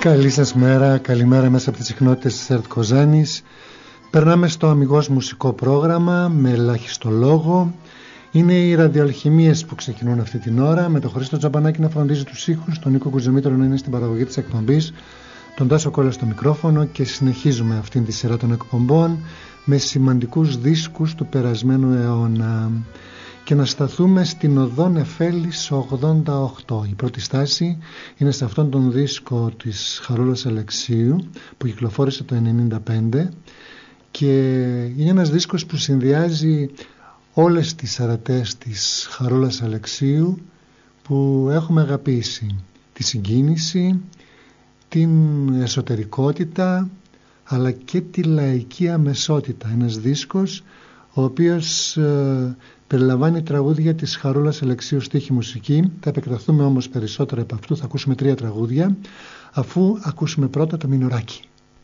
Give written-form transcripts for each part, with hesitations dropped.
Καλή σας μέρα, καλημέρα μέσα από τις συχνότητες της ΕΡΤ Κοζάνης. Περνάμε στο αμιγώς μουσικό πρόγραμμα με ελάχιστο λόγο. Είναι οι ραδιοαλχημίες που ξεκινούν αυτή την ώρα, με τον Χρήστο Τζαμπανάκη να φροντίζει τους ήχους, τον Νίκο Κουζεμήτρο να είναι στην παραγωγή της εκπομπής, τον Τάσο Κόλλα στο μικρόφωνο, και συνεχίζουμε αυτήν τη σειρά των εκπομπών με σημαντικούς δίσκους του περασμένου αιώνα. Και να σταθούμε στην οδό Νεφέλης 88. Η πρώτη στάση είναι σε αυτόν τον δίσκο της Χαρούλας Αλεξίου που κυκλοφόρησε το 1995, και είναι ένας δίσκος που συνδυάζει όλες τις αρατές της Χαρούλας Αλεξίου που έχουμε αγαπήσει. Τη συγκίνηση, την εσωτερικότητα, αλλά και τη λαϊκή αμεσότητα. Ένας δίσκος ο οποίος περιλαμβάνει τραγούδια της Χαρούλας Αλεξίου, στίχη, μουσική. Θα επεκταθούμε όμως περισσότερο από αυτού. Θα ακούσουμε 3 τραγούδια, αφού ακούσουμε πρώτα το Μινωράκι.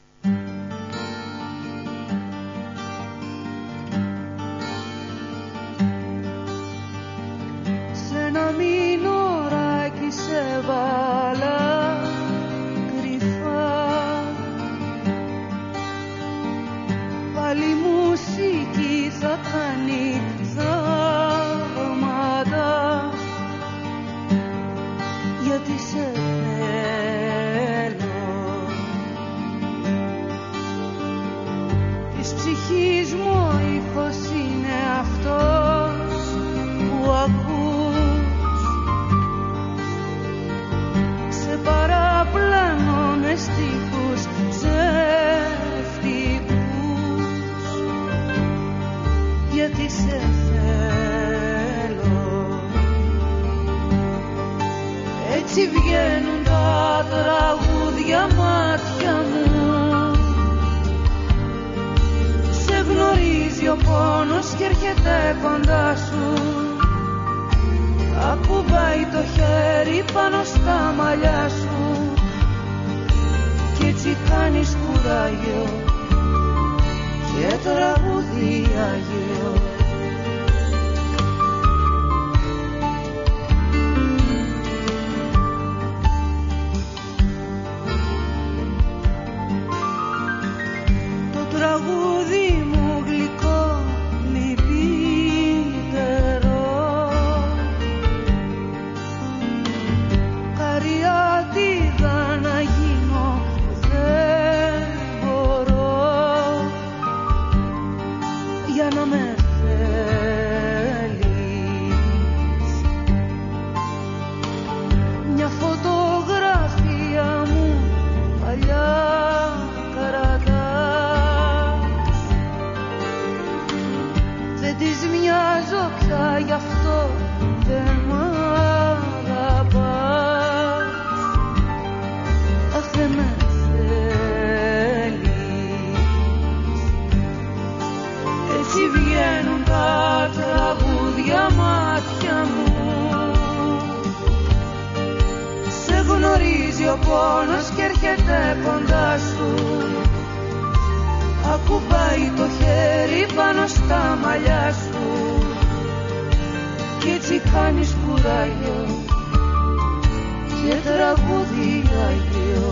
Σε ένα μινωράκι σε βάλα κρυφά, πάλι μουσική θα κάνει θαύματα, γιατί σε θέλω. Της ψυχής μου ο ήχος είναι αυτός που ακούς, σε παραπλανώ με στίχους ψεύτικους, γιατί σε θέλω. Έτσι βγαίνουν τα τραγούδια μάτια μου, σε γνωρίζει ο πόνος και έρχεται κοντά σου, ακουμπάει το χέρι πάνω στα μαλλιά σου, κι έτσι κάνεις κουράγιο και τραγούδι αγίο. Το τραγούδι μου γλυκό, λυπητερό, καριάτιδα να γίνω δεν μπορώ, για να με θέλεις. Μια φωτογραφία μου παλιά κρατάς, δεν της μοιάζω πια, γι' αυτό δεν μ' αγαπάς. Αχ, δεν με θέλεις. Έτσι βγαίνουν τα τραγούδια μάτια μου, σε γνωρίζει ο πόνος και έρχεται κοντά σου, ακουμπάει το χέρι πάνω στα μαλλιά σου, κι έτσι κάνεις κουράγιο και τραγούδι αγίο.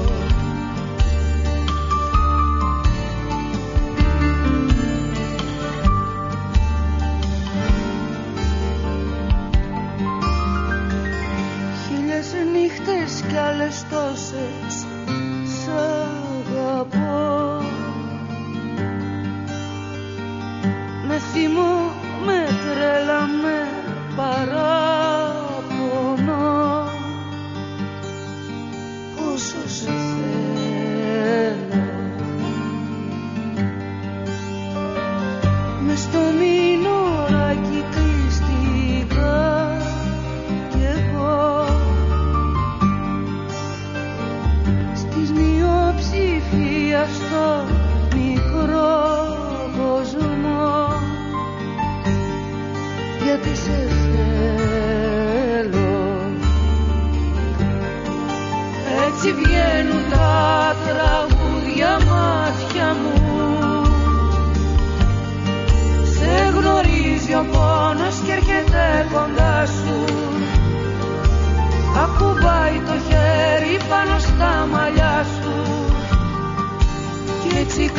Χίλιες νύχτες κι άλλες τόσες σ' αγαπώ, με θυμό, με τρέλα, με παράπονο, πόσο σε θέλω. Μες στο μινωράκι κλειστήκα κι εγώ,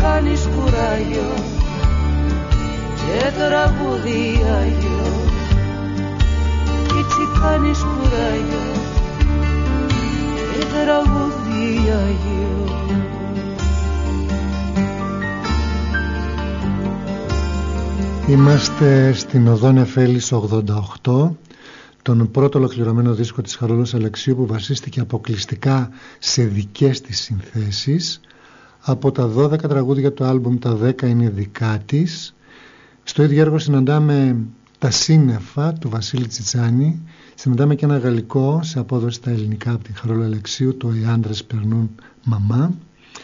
κάνεις κουράγιο και τραγούδι Άγιο, έτσι κάνεις κουράγιο και τραγούδι Άγιο. Είμαστε στην οδό Νεφέλης 88, τον πρώτο ολοκληρωμένο δίσκο της Χαρούλας Αλεξίου που βασίστηκε αποκλειστικά σε δικές της συνθέσεις. Από τα 12 τραγούδια του άλμπουμ τα 10 είναι δικά της. Στο ίδιο έργο συναντάμε τα σύννεφα του Βασίλη Τσιτσάνη, συναντάμε και ένα γαλλικό σε απόδοση στα ελληνικά από την Χαρούλα Αλεξίου, το «Οι άντρες περνούν μαμά».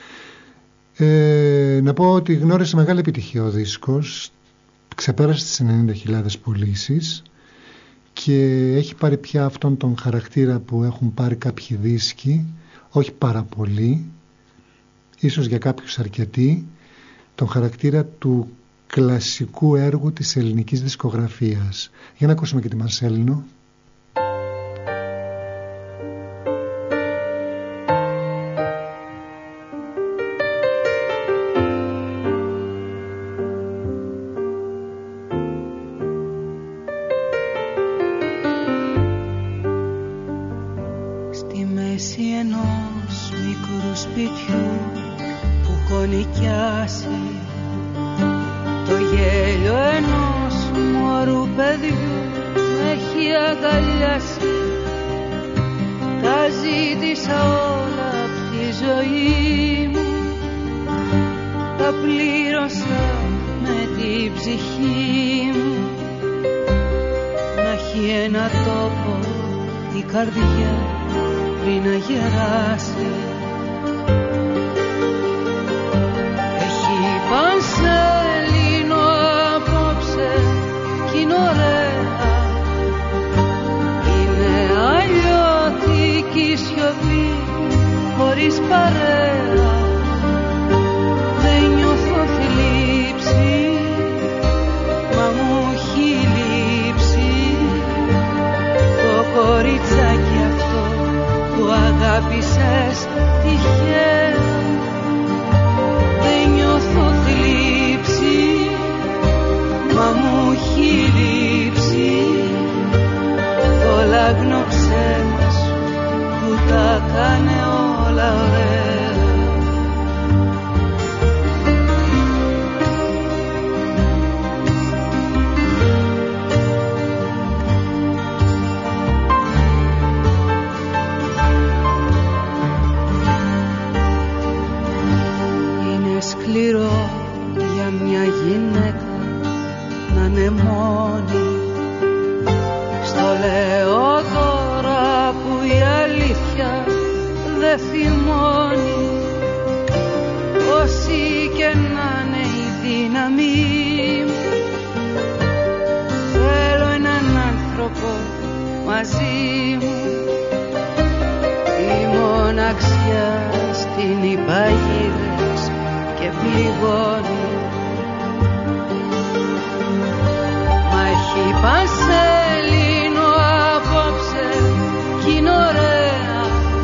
Να πω ότι γνώρισε μεγάλη επιτυχία ο δίσκος, ξεπέρασε τις 90.000 πωλήσεις και έχει πάρει πια αυτόν τον χαρακτήρα που έχουν πάρει κάποιοι δίσκοι, όχι πάρα πολλοί, ίσως για κάποιους αρκετοί, τον χαρακτήρα του κλασικού έργου της ελληνικής δισκογραφίας. Για να ακούσουμε και τη Μαρσέλινο. Στη μέση ενός μικρού σπιτιού που έχω νοικιάσει, το γέλιο ενός μωρού παιδιού με έχει αγκαλιάσει. Τα ζήτησα όλα απ' τη ζωή μου, τα πλήρωσα με την ψυχή μου. Να έχει ένα τόπο η καρδιά πριν να γεράσει. Έχει πανσέλινο απόψε κι είναι ωραία. Είναι αλλιώτικη σιωπή χωρίς παρέα. Δεν νιώθω θλίψη, μα μου έχει λείψει το κοριτσάκι αυτό που αγάπησες τυχαία. Δεν νιώθω θλίψη, μα μου έχει λείψει το λάγνο ψέμα σου που τα κάνε όλα ωραία. Σκληρό για μια γυναίκα να είναι μόνη. Στο λέω τώρα που η αλήθεια δεν θυμώνει. Όση και να είναι η δύναμή μου, θέλω έναν άνθρωπο μαζί μου. Η μοναξιά στην υπαγίδες και πληγώνει. Μα έχει πανσέλινο απόψε κι είναι ωραία.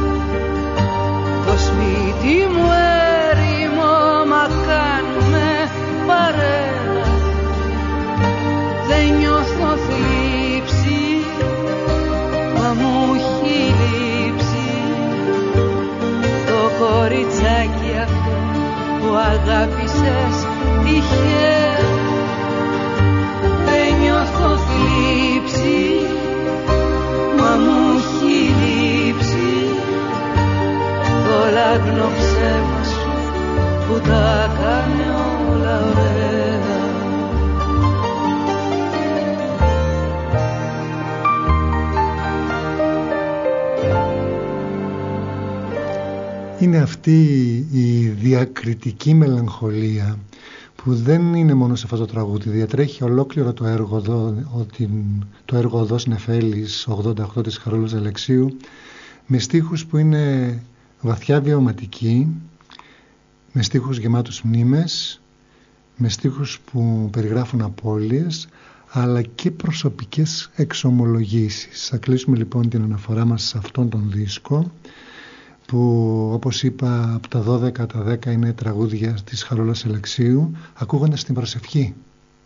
Το σπίτι μου έρημο, μα κάνουμε παρέα. Δεν νιώθω θλίψη, μα μου έχει λείψει το κοριτσάκι αυτό που αγάπησες τυχαία. Δεν νιώθω θλίψη, μα μου έχει λείψει το λάγνο ψέμα σου που τα κάνει όλα ωραία. Είναι αυτή η διακριτική μελαγχολία που δεν είναι μόνο σε αυτό το τραγούδι, διατρέχει ολόκληρο το έργο εδώ, το έργο Οδός Νεφέλης 88 της Χαρούλας Αλεξίου, με στίχους που είναι βαθιά βιωματικοί, με στίχους γεμάτους μνήμες, με στίχους που περιγράφουν απώλειες, αλλά και προσωπικές εξομολογήσεις. Θα κλείσουμε λοιπόν την αναφορά μας σε αυτόν τον δίσκο, που όπως είπα από τα 12 τα 10 είναι τραγούδια της Χαρούλας Αλεξίου, ακούγοντας την προσευχή.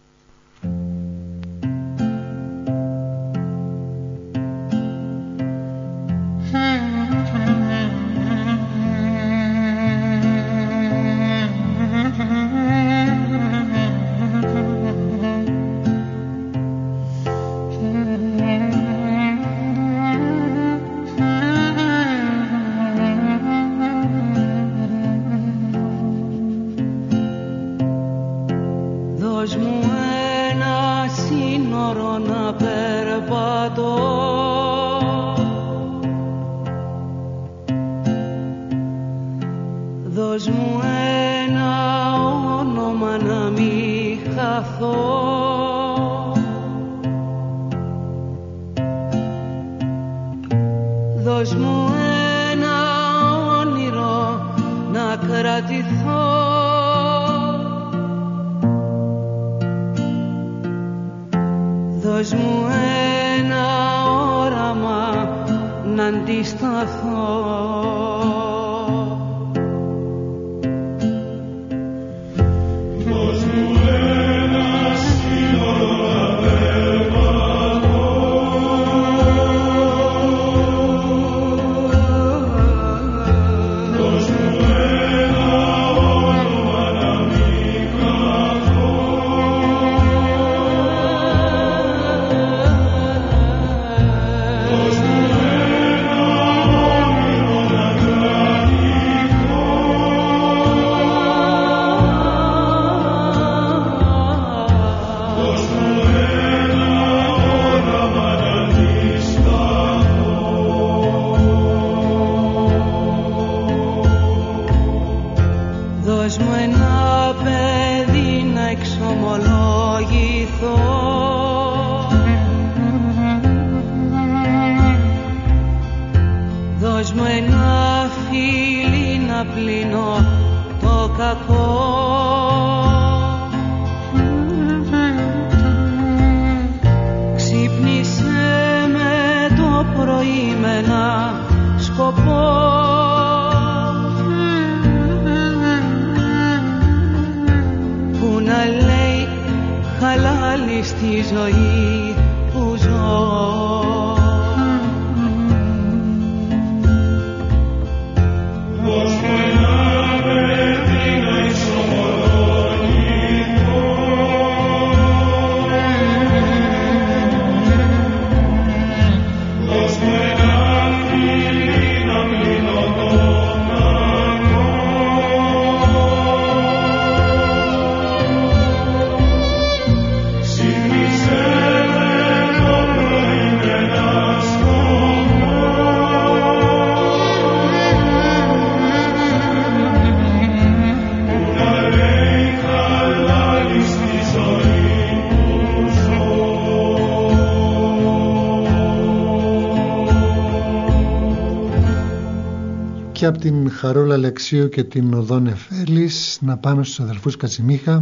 Και από την Χαρούλα Αλεξίου και την Οδό Νεφέλης να πάμε στους αδελφούς Κατσιμίχα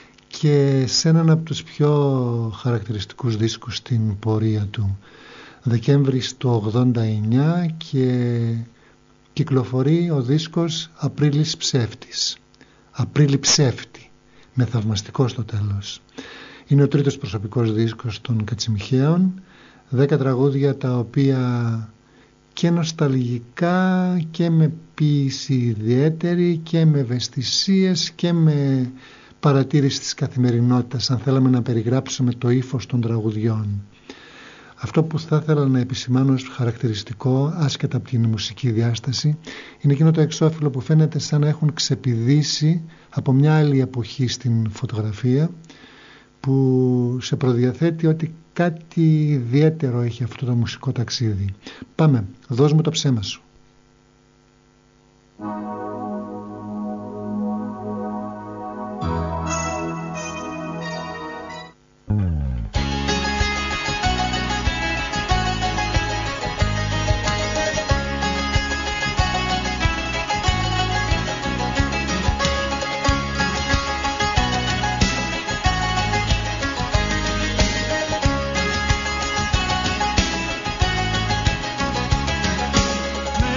και σε έναν από τους πιο χαρακτηριστικούς δίσκους στην πορεία του. Δεκέμβρης του 89 και κυκλοφορεί ο δίσκος Απρίλης Ψεύτης. Απρίλη Ψεύτη, με θαυμαστικό στο τέλος. Είναι ο τρίτος προσωπικός δίσκος των Κατσιμιχαίων, 10 τραγούδια τα οποία και νοσταλγικά και με ποίηση ιδιαίτερη και με ευαισθησίες και με παρατήρηση της καθημερινότητας, αν θέλαμε να περιγράψουμε το ύφος των τραγουδιών. Αυτό που θα ήθελα να επισημάνω ως χαρακτηριστικό, άσχετα από την μουσική διάσταση, είναι εκείνο το εξώφυλλο που φαίνεται σαν να έχουν ξεπηδήσει από μια άλλη εποχή στην φωτογραφία, που σε προδιαθέτει ότι κάτι ιδιαίτερο έχει αυτό το μουσικό ταξίδι. Πάμε, δώσ' μου το ψέμα σου. Με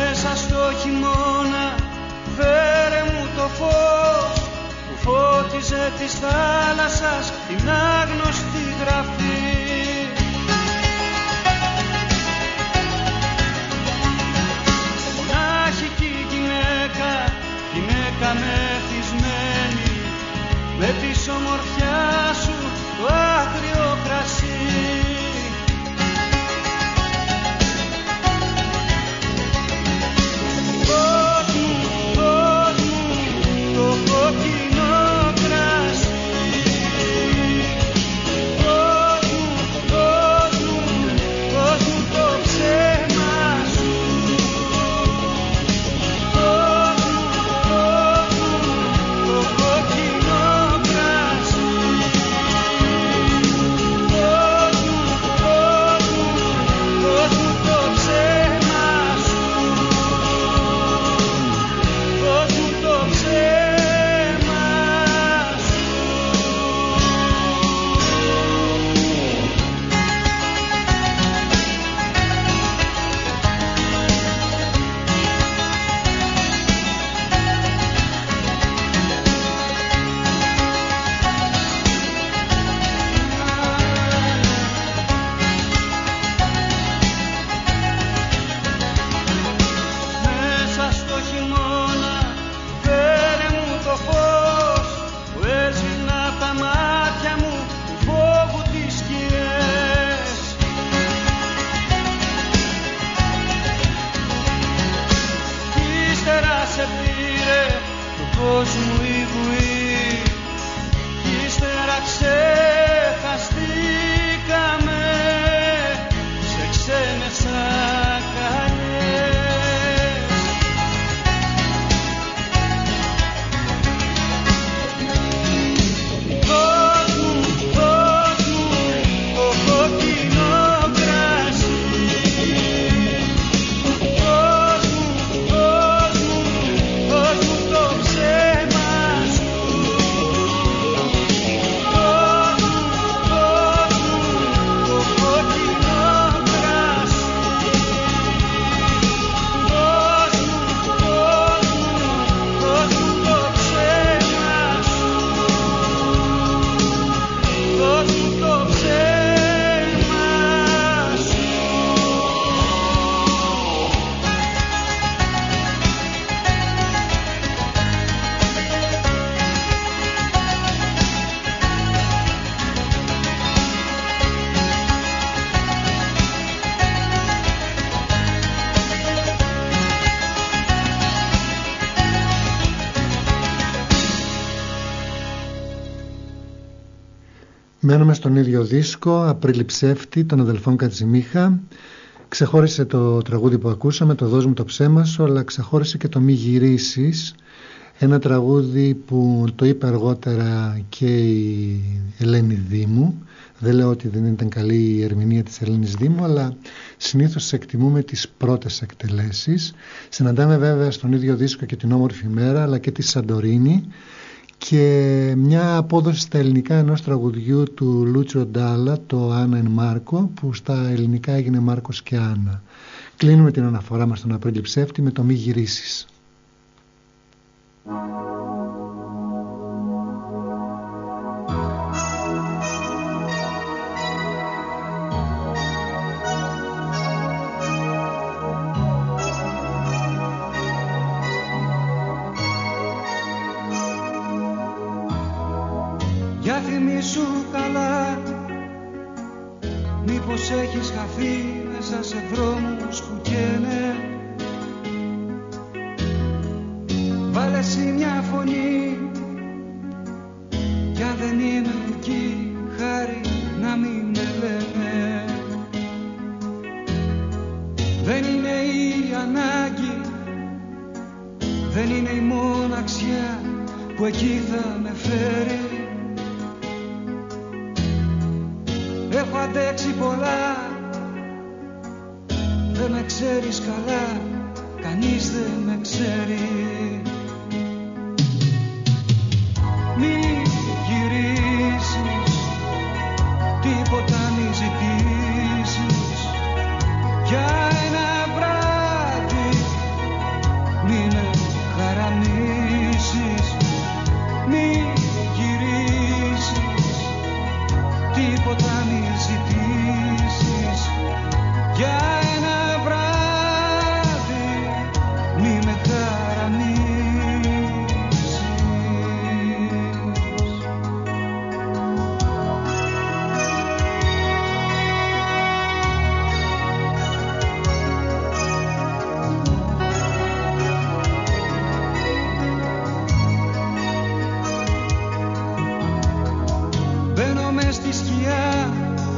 Μένουμε στον ίδιο δίσκο, Απρίλη Ψεύτη, των αδελφών Κατζημίχα. Ξεχώρισε το τραγούδι που ακούσαμε, το «Δώσ' μου το ψέμα σου», αλλά ξεχώρισε και το «Μη γυρίσεις», ένα τραγούδι που το είπε αργότερα και η Ελένη Δήμου. Δεν λέω ότι δεν ήταν καλή η ερμηνεία της Ελένης Δήμου, αλλά συνήθως εκτιμούμε τις πρώτες εκτελέσεις. Συναντάμε βέβαια στον ίδιο δίσκο και την Όμορφη Μέρα, αλλά και τη Σαντορίνη, και μια απόδοση στα ελληνικά ενός τραγουδιού του Λούτσιο Ντάλα, το Άννα εν Μάρκο, που στα ελληνικά έγινε Μάρκος και Άννα. Κλείνουμε την αναφορά μας στον Απρίλη Ψεύτη με το «Μη γυρίσεις». Για θυμήσου καλά, μήπως έχεις χαθεί μέσα σε δρόμους που καίνε. Βάλε εσύ μια φωνή, κι αν δεν είμαι εκεί, χάρη να μην με λένε. Δεν είναι η ανάγκη, δεν είναι η μοναξιά που εκεί θα με φέρει. Έχω αντέξει πολλά, δεν με ξέρεις καλά, κανείς δεν με ξέρει. Μη γυρίσεις, τίποτα μη ζητήσεις, για ένα βράδυ μη με χαραμίσεις. Μη γυρίσεις, τίποτα μη ζητήσεις, για ένα βράδυ μη με χαραμίσεις. Μπαίνω μες στη σκιά,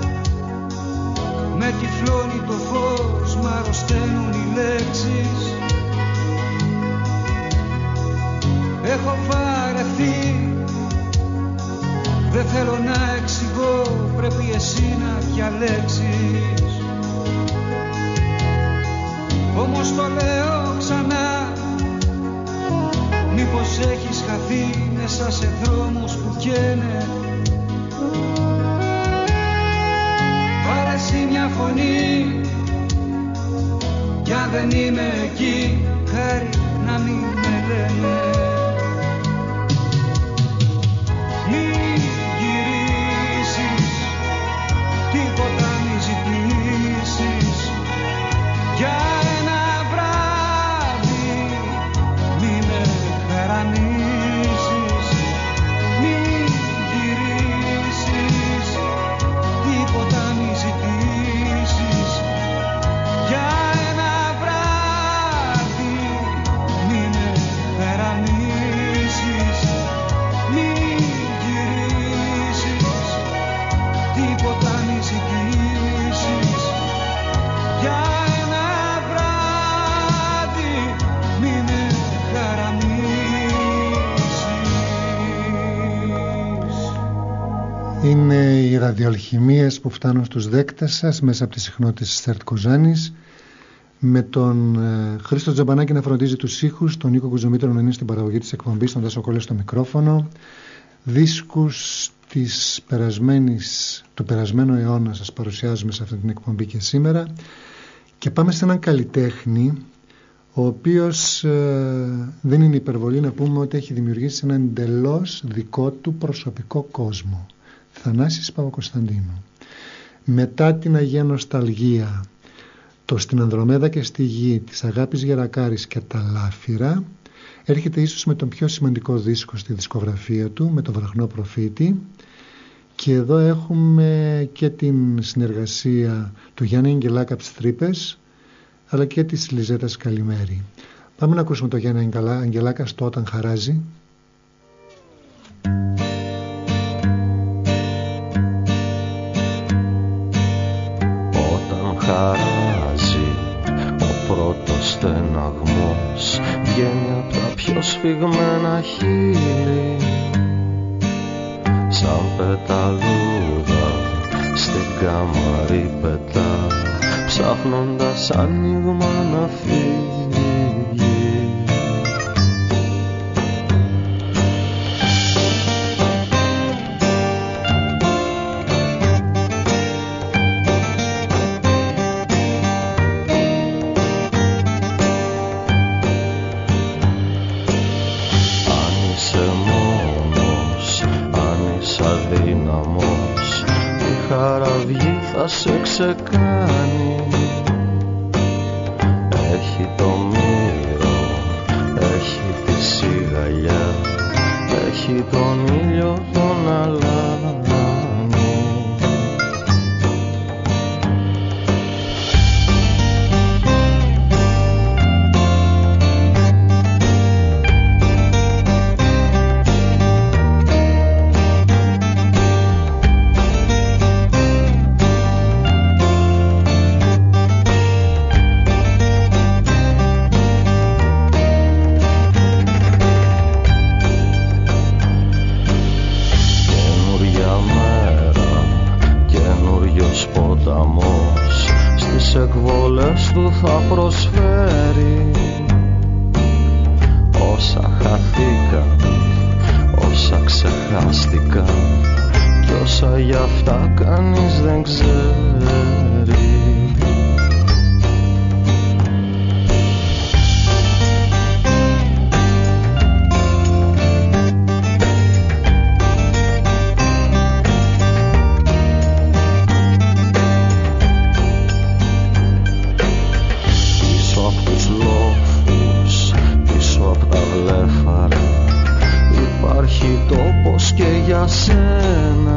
με τυφλώνει το φως, μ' αρρωσταίνουν οι λέξεις. Έχω βαρεθεί, δεν θέλω να εξηγώ, πρέπει εσύ να διαλέξεις. Όμως το λέω ξανά, μήπως έχεις χαθεί μέσα σε δρόμους που καίνε. Βάλε εσύ μια φωνή, κι αν δεν είμαι εκεί, χάρη να μην με λένε. Μη γυρίσεις, τίποτα μη ζητήσεις, για ένα βράδυ μη με χαραμίσεις. Μη γυρίσεις, τίποτα μη ζητήσεις, για ένα βράδυ μη με χαραμίσεις. Μη γυρίσεις, τίποτα μη ζητήσεις, για ένα βράδυ μη με χαραμίσεις. Είναι οι ραδιοαλχημίες που φτάνουν στους δέκτες σας μέσα από τις συχνότητες της ΕΡΤ Κοζάνης, με τον Χρήστο Τζαμπανάκη να φροντίζει τους ήχους, τον Νίκο Κουζομήτρο να είναι στην παραγωγή της εκπομπής, τον Τάσο Κόλλη στο μικρόφωνο. Δίσκους του περασμένου αιώνα σας παρουσιάζουμε σε αυτή την εκπομπή και σήμερα, και πάμε σε έναν καλλιτέχνη ο οποίος δεν είναι υπερβολή να πούμε ότι έχει δημιουργήσει έναν εντελώς δικό του προσωπικό κόσμο. Θανάσης Παπακοσταντίνου. Μετά την Αγία Νοσταλγία, το Στην Ανδρομέδα και στη Γη, της Αγάπης Γερακάρης και τα Λάφυρα, έρχεται ίσως με τον πιο σημαντικό δίσκο στη δισκογραφία του, με το Βραχνό Προφήτη, και εδώ έχουμε και την συνεργασία του Γιάννη Αγγελάκα από τις Τρύπες, αλλά και της Λιζέτας Καλημέρη. Πάμε να ακούσουμε το Γιάννη Αγγελάκα στο Όταν Χαράζει. βγαίνει απ' τα πιο σφιγμένα χείλη, σαν πεταλούδα στην κάμαρη πετά, ψάχνοντας άνοιγμα να φύγει. Θα σε ξεκάνει, έχει το μύρο, έχει τη σιγαλιά, έχει τον ήλιο τον αλάνι. Του θα προσφέρει όσα χαθήκαν, όσα ξεχάστηκαν κι όσα γι' αυτά κανείς δεν ξέρει. Σένα,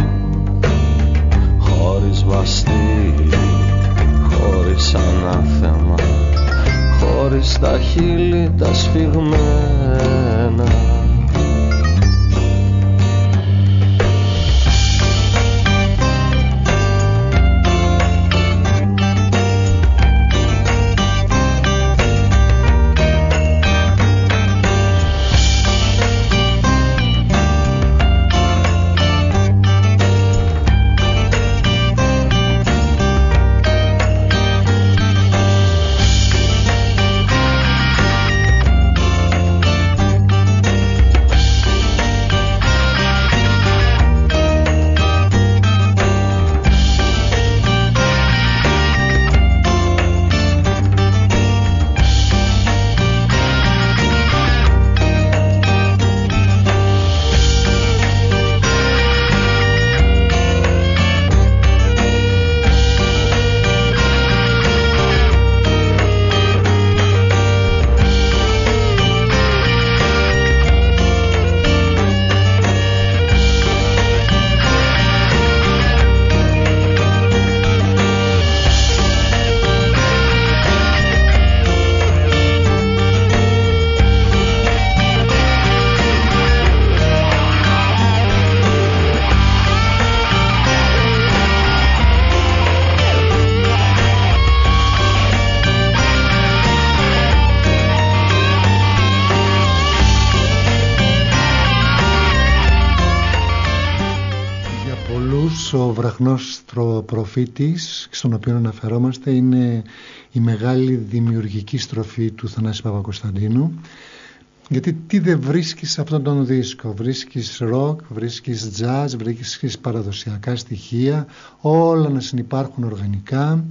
χωρίς βαστίλι, χωρίς ανάθεμα, χωρίς τα χείλη τα σφιγμένα. Ο βραχνός προφήτης, στον οποίο αναφερόμαστε, είναι η μεγάλη δημιουργική στροφή του Θανάση Παπακοσταντίνου. Γιατί τι δεν βρίσκεις σε αυτόν τον δίσκο? Βρίσκεις ροκ, βρίσκεις jazz, βρίσκεις παραδοσιακά στοιχεία, όλα να συνυπάρχουν οργανικά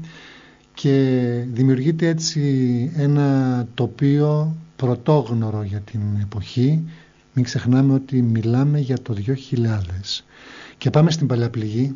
και δημιουργείται έτσι ένα τοπίο πρωτόγνωρο για την εποχή. Μην ξεχνάμε ότι μιλάμε για το 2000. Και πάμε στην Παλιά Πληγή.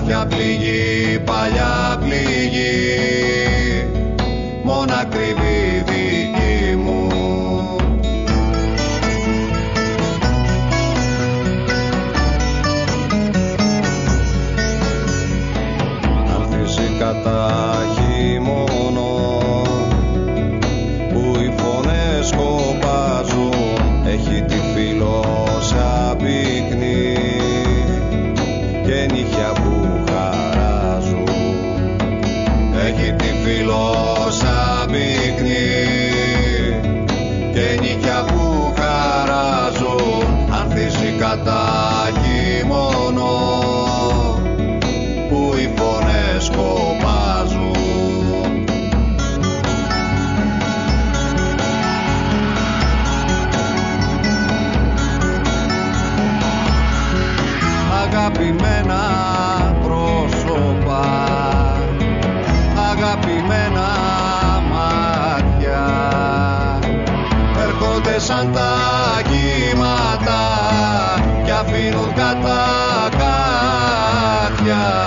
Μάτια πληγή, παλιά πληγή, μόνο ακριβή δική μου. Ανθίσει κατά χειμώνο που οι φωνές σκοπάζουν, έχει τη φύλλο σαν πίκνη και νύχια που χαράζουν. Έχει τη φύλλο σαν πίκνη και νύχια που χαράζουν. Ανθίσει κατά χειμώνο που οι φωνές σκοπάζουν. Αγαπημένα πρόσωπα, αγαπημένα μάτια, έρχονται σαν τα κύματα κι αφήνουν κατά κάτια.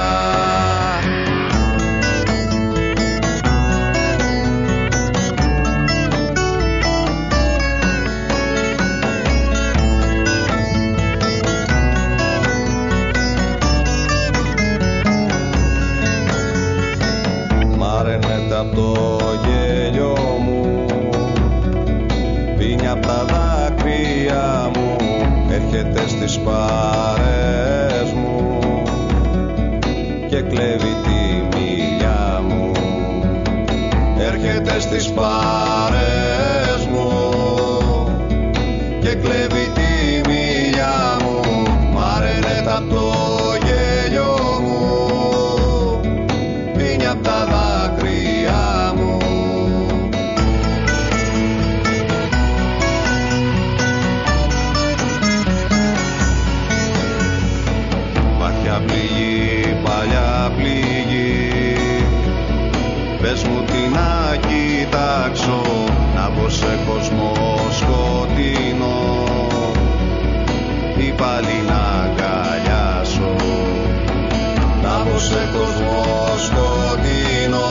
Απ' το γέλιο μου, πίνει απ' τα δάκρυα μου, έρχεται στις παρέες μου και κλέβει τη μιλιά μου. Έρχεται στις παρέες μου και κλέβει τη μιλιά μου. Μαρενέτα απ' το γέλιο μου, πίνει απ' τα δάκρυα. Πληγή, παλιά πληγή, πες μου τι να κοιτάξω, να μπω σε κόσμο σκοτεινό ή πάλι να αγκαλιάσω. Να μπω σε κόσμο σκοτεινό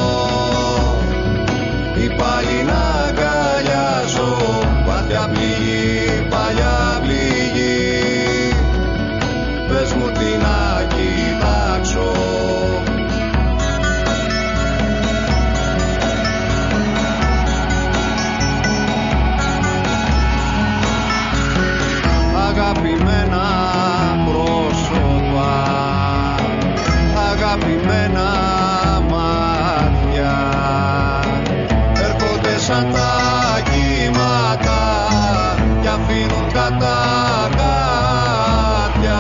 ή πάλι να αγκαλιάσω. Βαθιά πληγή, παλιά πληγή, πες μου τι να κοιτάξω. Αγαπημένα πρόσωπα, αγαπημένα μάτια, έρχονται σαν τα κύματα κι αφήνουν κατά κάτια.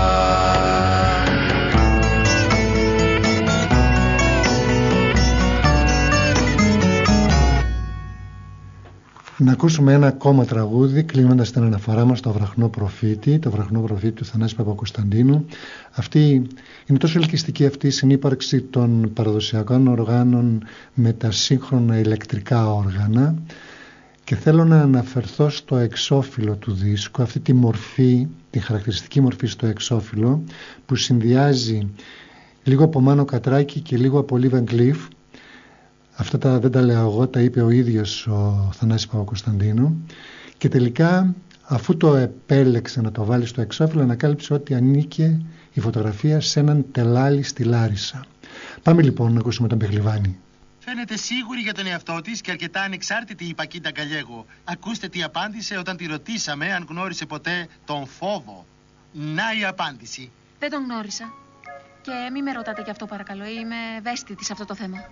Να ακούσουμε ένα ακόμα τραγούδι κλείνοντας την αναφορά μας στο Βραχνό Προφήτη, το Βραχνό Προφήτη του Θανάση Παπακοσταντίνου. Αυτή είναι τόσο ελκυστική αυτή η συνύπαρξη των παραδοσιακών οργάνων με τα σύγχρονα ηλεκτρικά όργανα, και θέλω να αναφερθώ στο εξώφυλλο του δίσκου, αυτή τη μορφή, τη χαρακτηριστική μορφή στο εξώφυλλο που συνδυάζει λίγο από Μάνο Κατράκη και λίγο από Λι Βαν Κλιφ. Αυτά δεν τα λέω εγώ, τα είπε ο ίδιος ο Θανάσης Παπακοσταντίνου, και τελικά αφού το επέλεξε να το βάλει στο εξώφυλλο ανακάλυψε ότι ανήκε η φωτογραφία σε έναν τελάλι στη Λάρισα. Πάμε λοιπόν να ακούσουμε τον Πεχλιβάνη. Φαίνεται σίγουρη για τον εαυτό της και αρκετά ανεξάρτητη η Πακίτα Γκαλιέγο. Ακούστε τι απάντησε όταν τη ρωτήσαμε αν γνώρισε ποτέ τον φόβο. Να η απάντηση. Δεν τον γνώρισα. Και μη με ρωτάτε γι' αυτό παρακαλώ, είμαι ευαίσθητη σε αυτό το θέμα.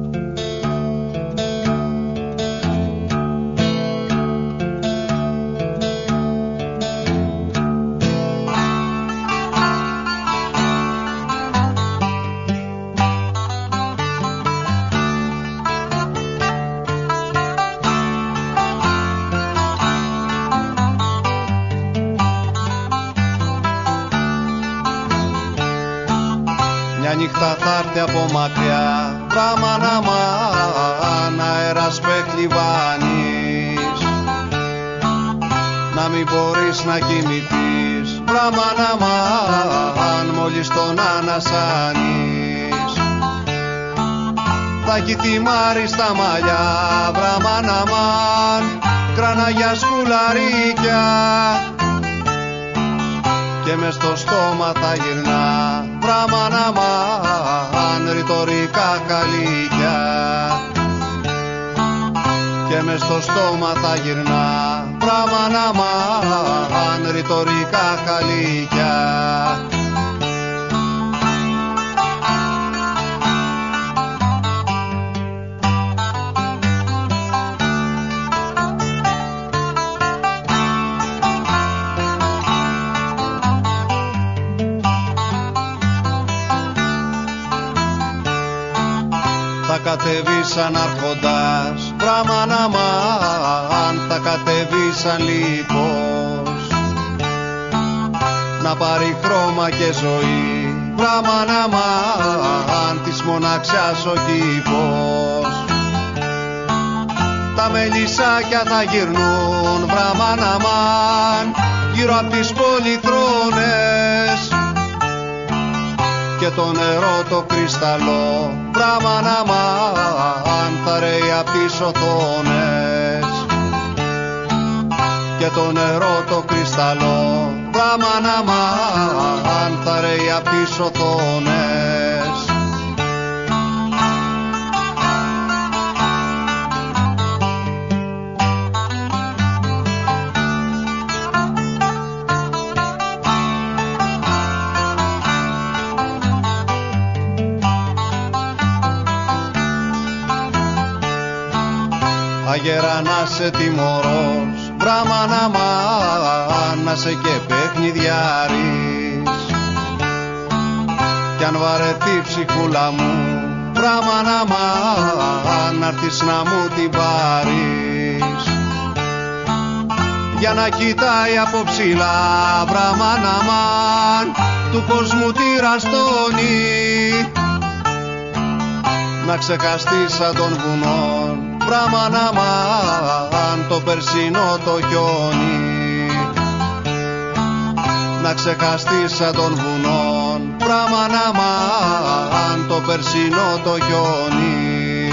Νύχτα θα έρθει από μακριά, αέρας Πεχλιβάνης, να μην μπορείς να κοιμηθείς, βραμάν αμάν, μόλις τον ανασάνεις. Θα έχει τιμάρει στα μαλλιά, βραμάν αμάν, κραναγιά σκουλαρίκια, και μες στο στόμα θα γυρνά, βραμάν αμάν, ρητορικά χαλίκια, και μες στο στόμα θα γυρνά, βραμάν αμάν, ρητορικά χαλίκια. Θα κατεβεί σαν αρχοντάς, βραμάν αμάν, θα κατεβεί σαν λίπος, να πάρει χρώμα και ζωή, βραμάν αμάν, της μοναξιάς ο κήπος. Τα μελισσάκια θα γυρνούν, βραμάν αμάν, γύρω απ' τις πολυθρόνες, και το νερό το κρυσταλλό, βραμάν αμάν, θα ρέει απ' τις οθόνες, και το νερό το κρυσταλλό, βραμάν αμάν, θα ρέει απ' τις οθόνες. Αγέρα να σε τιμωρός, βραμάν αμάν, να σε και παιχνιδιάρης, κι αν βαρεθεί ψυχούλα μου, βραμάν αμάν, να'ρθεις να μου την πάρεις, για να κοιτάει από ψηλά, βραμάν αμάν, του κόσμου τη ραστόνη, να ξεχαστείς σαν των βουνών, βραμάν αμάν, το περσινό το χιόνι, να ξεχαστείς σαν των βουνών, βραμάν αμάν, το περσινό το χιόνι.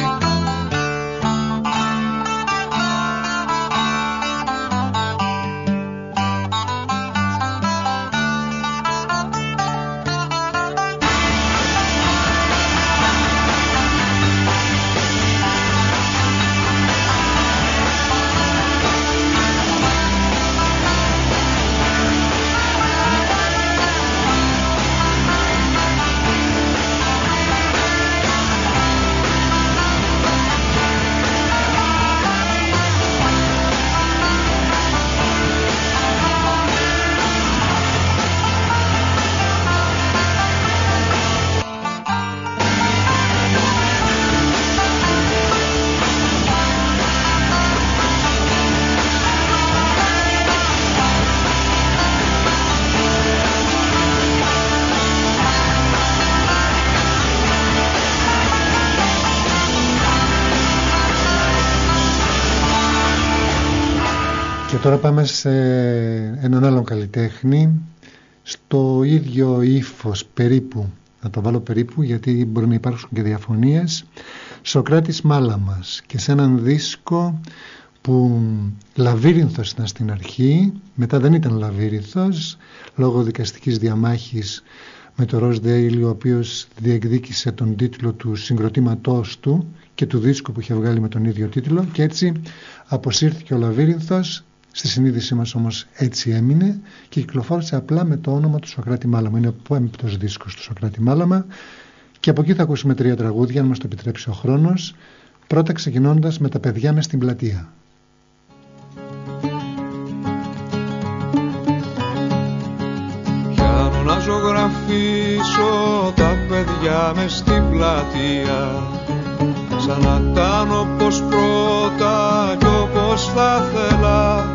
Και τώρα πάμε σε έναν άλλον καλλιτέχνη, στο ίδιο ύφος περίπου, να το βάλω περίπου γιατί μπορεί να υπάρξουν και διαφωνίες, Σωκράτης Μάλαμας, και σε έναν δίσκο που Λαβύρινθος ήταν στην αρχή, μετά δεν ήταν Λαβύρινθος λόγω δικαστικής διαμάχης με το Ροζ Ντέιλι, ο οποίος διεκδίκησε τον τίτλο του συγκροτήματός του και του δίσκου που είχε βγάλει με τον ίδιο τίτλο, και έτσι αποσύρθηκε ο Λαβύρινθος. Στη συνείδησή μας όμως έτσι έμεινε και κυκλοφόρησε απλά με το όνομα του Σωκράτη Μάλαμα. Είναι ο 5ος δίσκος του Σωκράτη Μάλαμα, και από εκεί θα ακούσουμε 3 τραγούδια, αν μας το επιτρέψει ο χρόνος. Πρώτα ξεκινώντας με τα παιδιά μες στην πλατεία. Πιάνω να ζωγραφίσω τα παιδιά μες στην πλατεία, σαν να ήταν όπως πρώτα κι όπως θα θέλα.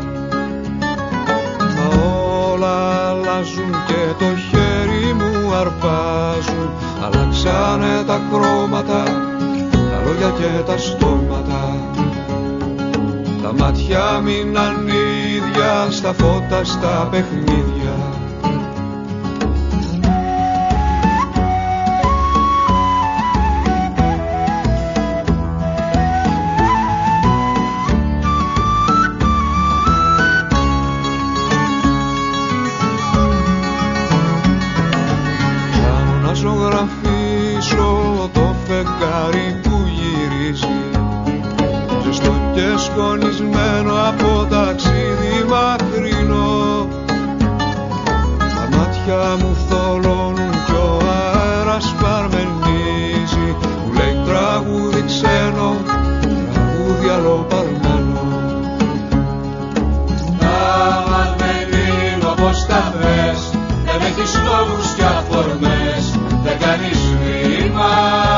Τα όλα αλλάζουν και το χέρι μου αρπάζουν, αλλάξανε τα χρώματα, τα λόγια και τα στόματα. Τα μάτια μείναν ίδια στα φώτα, στα παιχνίδια. Κάνω να ζωγραφίσω το φεγγάρι που γυρίζει, ζεστό και σκονισμένο από ταξίδι μακρινό. Τα μάτια μου θολώνουν κι ο αέρας παρμενίζει, μου λέει τραγούδι ξένο, τραγούδι αλλοπαρμένο. Άμα δεν είναι όπως τα θες, δεν έχεις λόγους και αφορμές, δεν κάνεις ρήμα.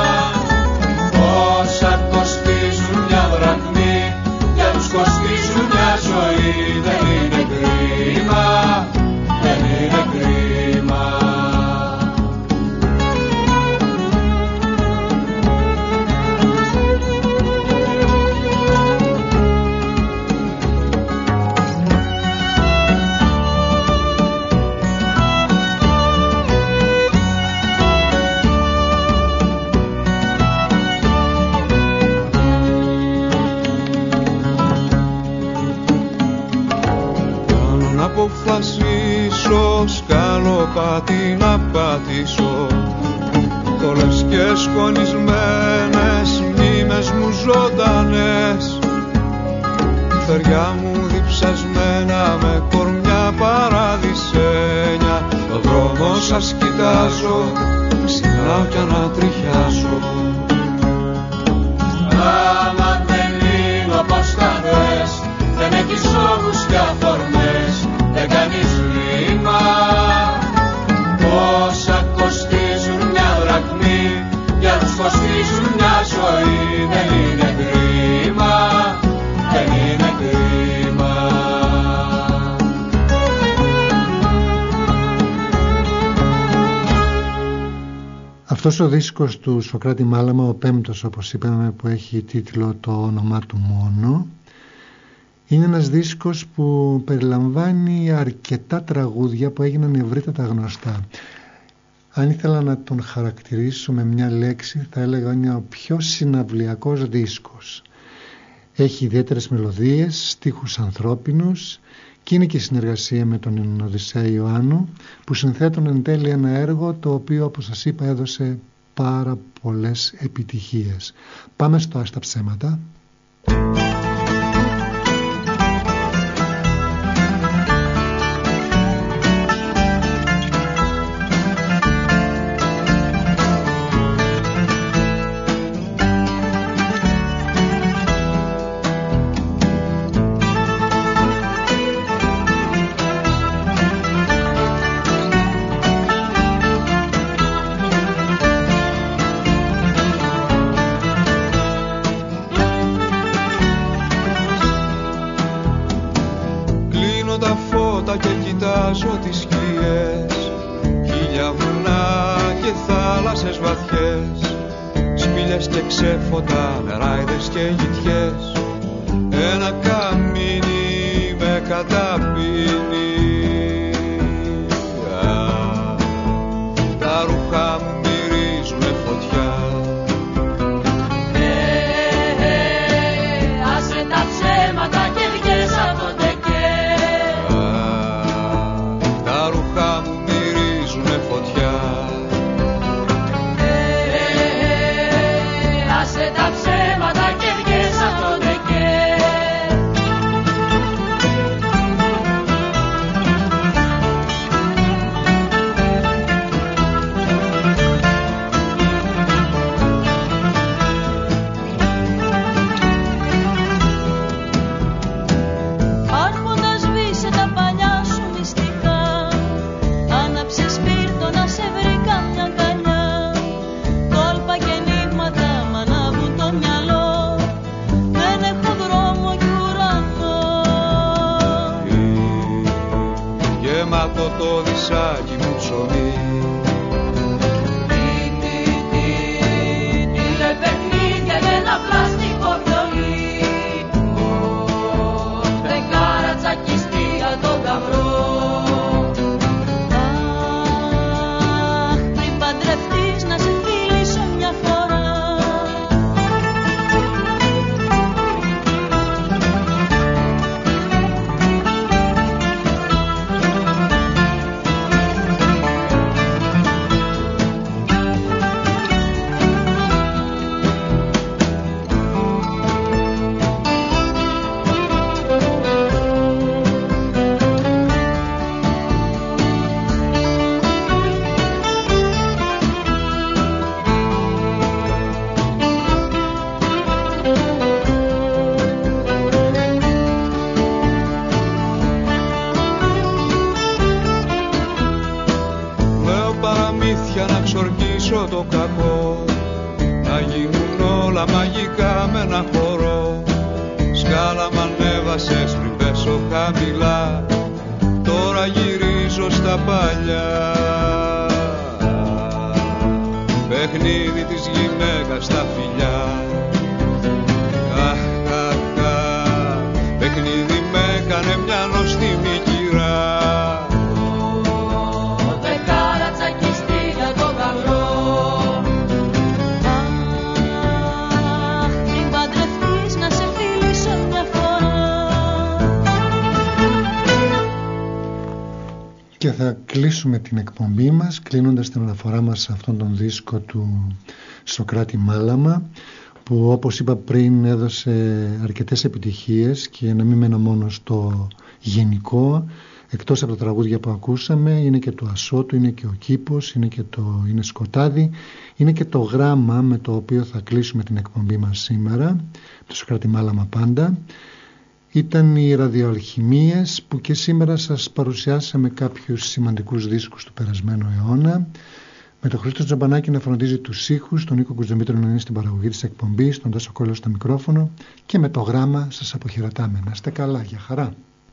Όσα κοστίζουν μια δραχμή, για τους κοστίζουν μια ζωή. Δεν είναι κρίμα, δεν είναι κρίμα. Αποφασίσω σκαλοπάτι να πατήσω, τόλες και σκονισμένες μνήμες μου ζωντανές, φτεριά μου διψασμένα με κορμιά παραδεισένια. Το δρόμο σας κοιτάζω, ξυπνάω κι ανατριχιάζω. Άμα δεν είναι όπως τα θες, δεν έχεις λόγους και αφορμές, δεν κάνεις ρήμα. Όσα κοστίζουν μια δραχμή, για τους κοστίζουν μια ζωή. Δεν είναι κρίμα, δεν είναι κρίμα. Αυτός ο δίσκος του Σωκράτη Μάλαμα, ο πέμπτος όπως είπαμε, που έχει τίτλο το όνομά του μόνο, είναι ένας δίσκος που περιλαμβάνει αρκετά τραγούδια που έγιναν ευρύτατα γνωστά. Αν ήθελα να τον χαρακτηρίσω με μια λέξη, θα έλεγα είναι ο πιο συναυλιακός δίσκος. Έχει ιδιαίτερες μελωδίες, στίχους ανθρώπινους και είναι και συνεργασία με τον Οδυσσέα Ιωάννου, που συνθέτουν εν τέλει ένα έργο το οποίο, όπως σας είπα, έδωσε πάρα πολλές επιτυχίες. Πάμε στο «Ας τα ψέματα». Τις σκιές, χίλια βουνά και θάλασσες βαθιές, σπήλιες και ξέφωτα, νεράιδες και γητιές. Ένα καμίνι με καταπίνει, τα ρούχα μου μυρίζουνε φωτιά. Άσε τα ψέματα και βγες από το τεκέ. Άσε τα ψέματα και βγες από το τεκέ. Κάτω όλο το κακό, να γίνουν όλα μαγικά με ένα χορό. Σκάλα μ' ανέβασες πριν πέσω χαμηλά, τώρα γυρίζω στα παλιά. Παιχνίδι της γυναίκας στα φιλιά. Παιχνίδι με έκανε μια νοστιμή κυρά. Δεκάρα τσακιστή για το γαμπρό. Πριν παντρευτείς να σε φιλήσω μια φορά. Και θα κλείσουμε την εκπομπή μας κλείνοντας την αναφορά μας σε αυτόν τον δίσκο του Σωκράτη Μάλαμα, που όπως είπα πριν έδωσε αρκετές επιτυχίες και να μην μένω μόνο στο γενικό. Εκτός από τα τραγούδια που ακούσαμε είναι και το Ασώτου, είναι και ο Κήπος, είναι και το Είναι Σκοτάδι, είναι και το γράμμα με το οποίο θα κλείσουμε την εκπομπή μας σήμερα, το Σωκράτη Μάλαμα πάντα. Ήταν οι ραδιοαλχημίες που και σήμερα σας παρουσιάσαμε κάποιους σημαντικούς δίσκους του περασμένου αιώνα, με τον Χρήστο Τζαμπανάκη να φροντίζει τους ήχους, τον Νίκο Κουτζομήτρο να είναι στην παραγωγή της εκπομπής, τον Τάσο Κόλλο στο μικρόφωνο, και με το γράμμα σας αποχαιρετάμε. Να είστε καλά, για χαρά.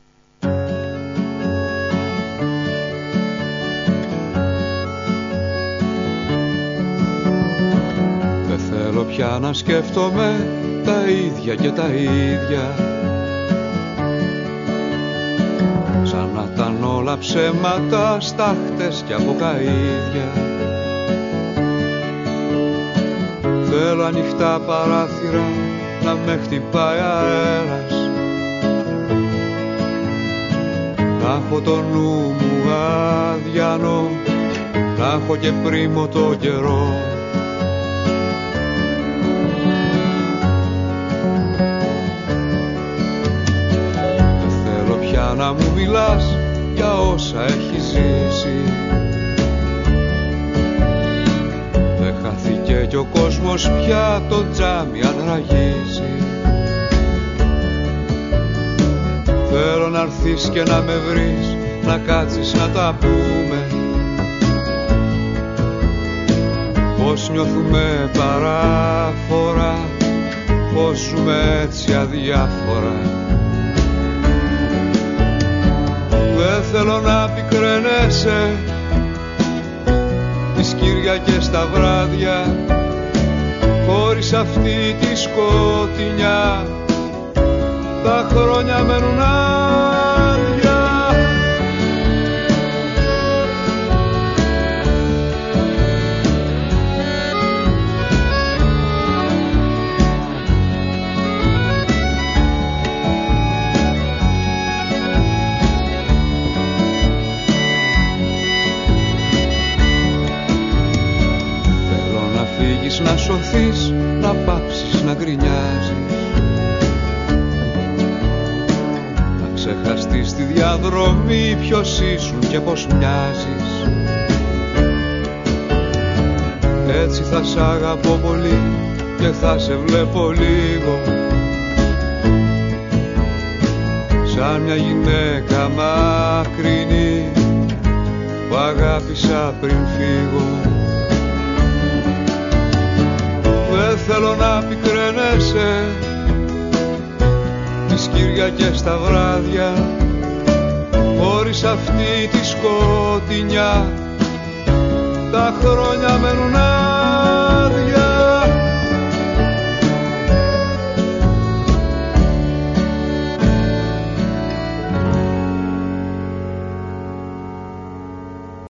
Δεν θέλω πια να σκέφτομαι τα ίδια και τα ίδια, σαν να ήταν όλα ψέματα, στάχτες και αποκαΐδια. Θέλω ανοιχτά παράθυρα να με χτυπάει αέρας, να έχω το νου μου αδιανό, να έχω και πρίμο το καιρό. Δεν θέλω πια να μου μιλάς για όσα έχει ζήσει. Δεν χάθηκε κι ο κόσμος πια, το τζάμι αν ραγίζει. Θέλω να έρθεις και να με βρεις, να κάτσεις να τα πούμε, πώς νιώθουμε παράφορα, πώς ζούμε έτσι αδιάφορα. Δεν θέλω να πικραίνεσαι τις Κυριακές τα βράδια, χωρίς αυτή τη σκοτεινιά τα χρόνια μένουν άδεια. Να σωθείς, να πάψεις να γκρινιάζεις, να ξεχαστείς τη διαδρομή ποιος ήσουν και πως μοιάζεις. Έτσι θα σ' αγαπώ πολύ και θα σε βλέπω λίγο, σαν μια γυναίκα μακρινή που αγάπησα πριν φύγω. Δεν θέλω να πικραίνεσαι τις Κυριακές τα βράδια, χωρίς αυτή τη σκοτεινιά τα χρόνια μένουν